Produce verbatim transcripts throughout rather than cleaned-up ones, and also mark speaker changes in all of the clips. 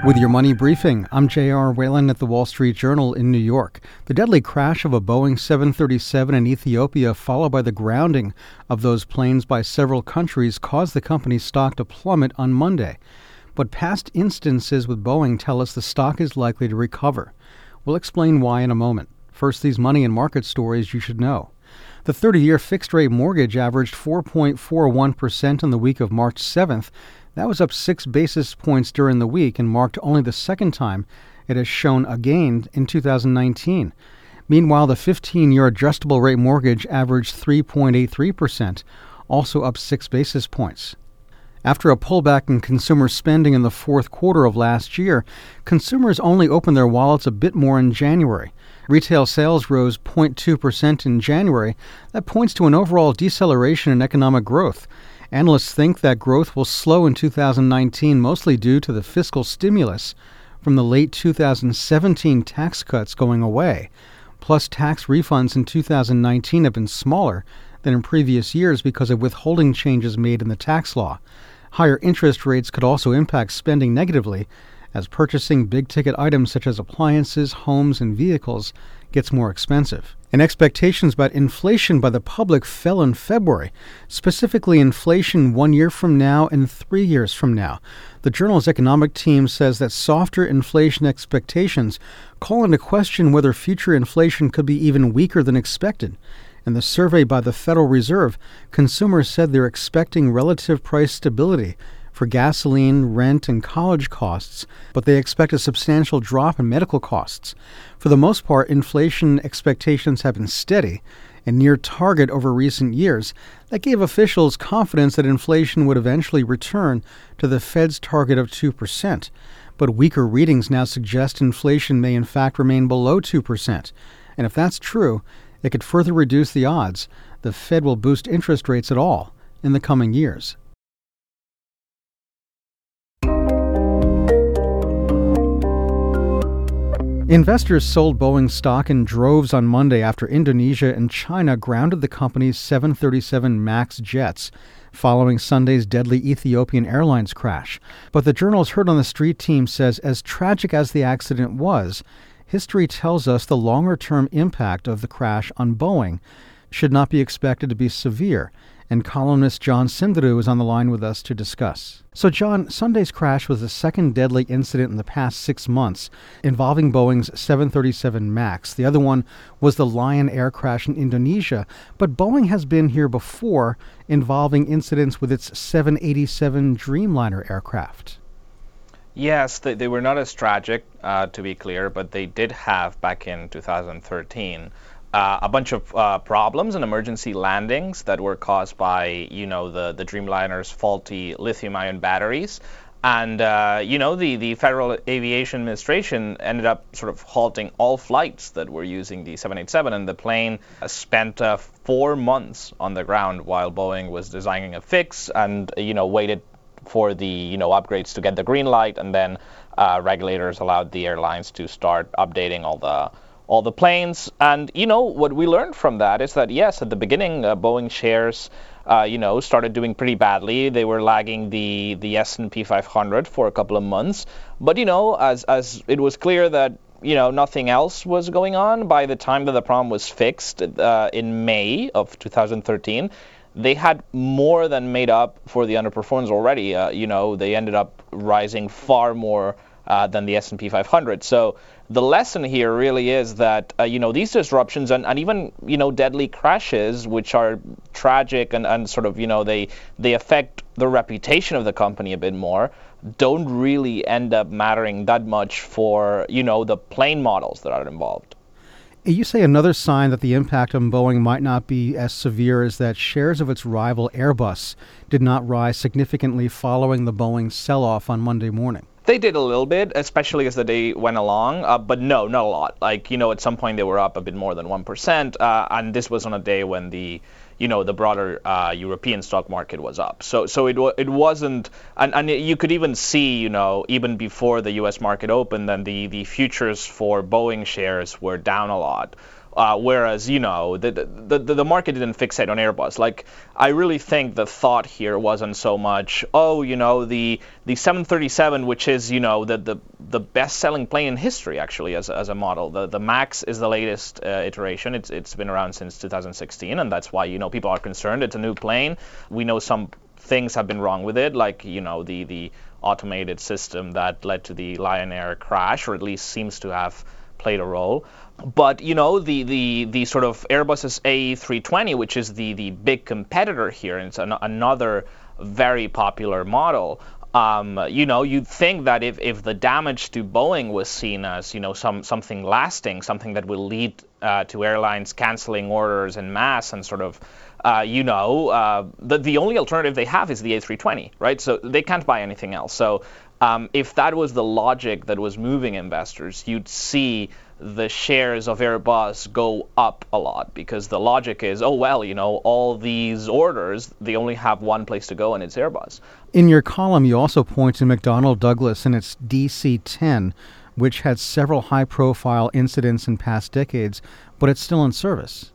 Speaker 1: With your money briefing, I'm J R. Whalen at the Wall Street Journal in New York. The deadly crash of a Boeing seven thirty-seven in Ethiopia, followed by the grounding of those planes by several countries, caused the company's stock to plummet on Monday. But past instances with Boeing tell us the stock is likely to recover. We'll explain why in a moment. First, these money and market stories you should know. The thirty-year fixed-rate mortgage averaged four point four one percent in the week of March seventh. That was up six basis points during the week and marked only the second time it has shown a gain in two thousand nineteen. Meanwhile, the fifteen-year adjustable rate mortgage averaged three point eight three percent, also up six basis points. After a pullback in consumer spending in the fourth quarter of last year, consumers only opened their wallets a bit more in January. Retail sales rose zero point two percent in January. That points to an overall deceleration in economic growth. Analysts think that growth will slow in two thousand nineteen, mostly due to the fiscal stimulus from the late two thousand seventeen tax cuts going away. Plus, tax refunds in two thousand nineteen have been smaller than in previous years because of withholding changes made in the tax law. Higher interest rates could also impact spending negatively as purchasing big-ticket items such as appliances, homes, and vehicles gets more expensive. And expectations about inflation by the public fell in February, specifically inflation one year from now and three years from now. The Journal's economic team says that softer inflation expectations call into question whether future inflation could be even weaker than expected. In the survey by the Federal Reserve, consumers said they're expecting relative price stability for gasoline, rent, and college costs, but they expect a substantial drop in medical costs. For the most part, inflation expectations have been steady and near target over recent years. That gave officials confidence that inflation would eventually return to the Fed's target of two percent. But weaker readings now suggest inflation may in fact remain below two percent. And if that's true, it could further reduce the odds the Fed will boost interest rates at all in the coming years. Investors sold Boeing stock in droves on Monday after Indonesia and China grounded the company's seven thirty-seven MAX jets following Sunday's deadly Ethiopian Airlines crash. But the Journal's Heard on the Street team says as tragic as the accident was, history tells us the longer-term impact of the crash on Boeing should not be expected to be severe, and columnist John Sindaru is on the line with us to discuss. So, John, Sunday's crash was the second deadly incident in the past six months involving Boeing's seven thirty-seven MAX. The other one was the Lion Air crash in Indonesia, but Boeing has been here before involving incidents with its seven eighty-seven Dreamliner aircraft.
Speaker 2: Yes, they, they were not as tragic, uh, to be clear, but they did have, back in two thousand thirteen, uh, a bunch of uh, problems and emergency landings that were caused by, you know, the, the Dreamliner's faulty lithium-ion batteries. And, uh, you know, the, the Federal Aviation Administration ended up sort of halting all flights that were using the seven eighty-seven, and the plane uh, spent uh, four months on the ground while Boeing was designing a fix and, you know, waited for the, you know, upgrades to get the green light, and then uh, regulators allowed the airlines to start updating all the all the planes. And, you know, what we learned from that is that, yes, at the beginning, uh, Boeing shares, uh, you know, started doing pretty badly. They were lagging the, the S and P five hundred for a couple of months. But, you know, as, as it was clear that, you know, nothing else was going on, by the time that the problem was fixed uh, in May of two thousand thirteen, they had more than made up for the underperformance already. Uh, you know, they ended up rising far more uh, than the S and P five hundred. So the lesson here really is that, uh, you know, these disruptions and, and even, you know, deadly crashes, which are tragic and, and sort of, you know, they, they affect the reputation of the company a bit more, don't really end up mattering that much for, you know, the plane models that are involved.
Speaker 1: You say another sign that the impact on Boeing might not be as severe is that shares of its rival Airbus did not rise significantly following the Boeing sell-off on Monday morning.
Speaker 2: They did a little bit, especially as the day went along, uh, but no, not a lot. Like, you know, at some point they were up a bit more than one percent, uh, and this was on a day when the, you know, the broader uh, European stock market was up. So so it it wasn't, and, and you could even see, you know, even before the U S market opened, then the, the futures for Boeing shares were down a lot Uh, whereas, you know, the, the the the market didn't fixate on Airbus. Like, I really think the thought here wasn't so much, oh, you know, the the seven thirty-seven, which is, you know, the the, the best-selling plane in history, actually, as as a model. The the MAX is the latest uh, iteration. It's it's been around since two thousand sixteen, and that's why, you know, people are concerned. It's a new plane. We know some things have been wrong with it, like, you know, the the automated system that led to the Lion Air crash, or at least seems to have played a role. But, you know, the, the, the sort of Airbus's A three twenty, which is the, the big competitor here, and it's an, another very popular model. Um, you know, you'd think that if, if the damage to Boeing was seen as, you know, some something lasting, something that will lead uh, to airlines canceling orders en masse and sort of, uh, you know, uh, the, the only alternative they have is the A three twenty, right? So they can't buy anything else. So um, if that was the logic that was moving investors, you'd see the shares of Airbus go up a lot, because the logic is, oh, well, you know, all these orders, they only have one place to go, and it's Airbus.
Speaker 1: In your column, you also point to McDonnell Douglas and its D C ten, which had several high-profile incidents in past decades, but it's still in service.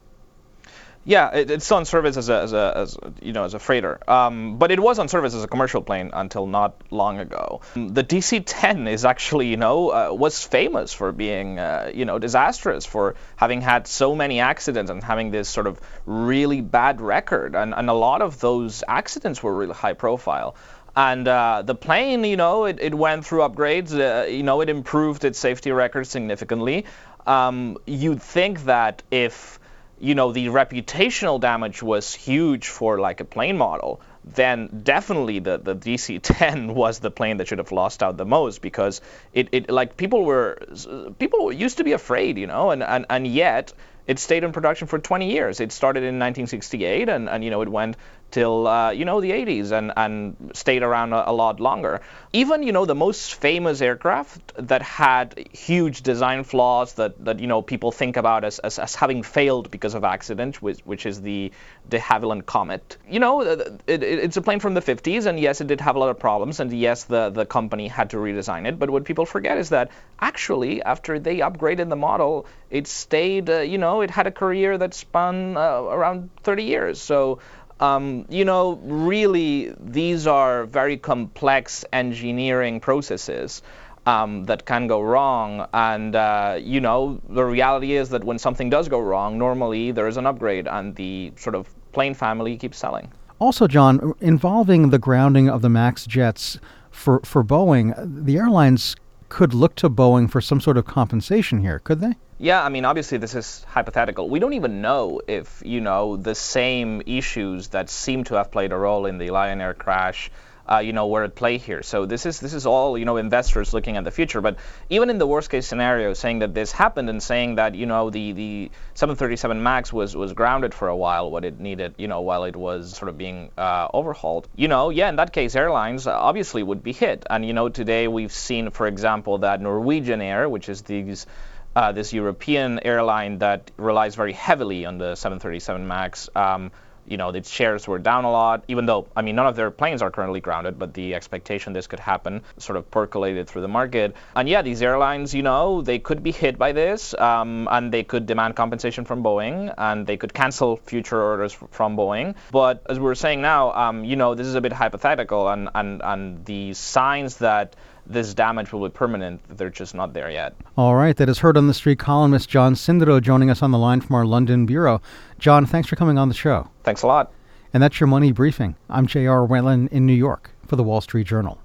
Speaker 2: Yeah, it, it's still on service as a, as a, as you know, as a freighter. Um, but it was on service as a commercial plane until not long ago. The D C ten is actually, you know, uh, was famous for being, uh, you know, disastrous, for having had so many accidents and having this sort of really bad record. And, and a lot of those accidents were really high profile. And uh, the plane, you know, it, it went through upgrades. Uh, you know, it improved its safety record significantly. Um, you'd think that if you know, the reputational damage was huge for like a plane model, then definitely the, the D C ten was the plane that should have lost out the most, because it, it like people were people used to be afraid, you know, and, and, and yet it stayed in production for twenty years. It started in nineteen sixty-eight, and, and you know, it went till uh, you know, the eighties, and, and stayed around a, a lot longer. Even, you know, the most famous aircraft that had huge design flaws that, that you know, people think about as, as, as having failed because of accident, which, which is the de Havilland Comet. You know, it, it, it's a plane from the fifties, and yes, it did have a lot of problems, and yes, the, the company had to redesign it. But what people forget is that actually, after they upgraded the model, it stayed, uh, you know, it had a career that spun uh, around thirty years. So, Um, you know, really, these are very complex engineering processes um, that can go wrong. And, uh, you know, the reality is that when something does go wrong, normally there is an upgrade, and the sort of plane family keeps selling.
Speaker 1: Also, John, involving the grounding of the MAX jets for, for Boeing, the airlines could look to Boeing for some sort of compensation here, could they?
Speaker 2: Yeah, I mean, obviously this is hypothetical. We don't even know if, you know, the same issues that seem to have played a role in the Lion Air crash, uh, you know, were at play here. So this is this is all, you know, investors looking at the future. But even in the worst case scenario, saying that this happened and saying that, you know, the, the seven thirty-seven MAX was, was grounded for a while, what it needed, you know, while it was sort of being uh, overhauled, you know, yeah, in that case, airlines obviously would be hit. And, you know, today we've seen, for example, that Norwegian Air, which is these Uh, this European airline that relies very heavily on the seven thirty-seven MAX, um, you know, its shares were down a lot, even though, I mean, none of their planes are currently grounded, but the expectation this could happen sort of percolated through the market. And yeah, these airlines, you know, they could be hit by this, um, and they could demand compensation from Boeing, and they could cancel future orders f- from Boeing. But as we were saying now, um, you know, this is a bit hypothetical, and, and, and the signs that this damage will be permanent, they're just not there yet.
Speaker 1: All right, that is Heard on the Street columnist John Sindero joining us on the line from our London bureau. John, thanks for coming on the show.
Speaker 2: Thanks a lot.
Speaker 1: And that's your Money Briefing. I'm J R Whalen in New York for the Wall Street Journal.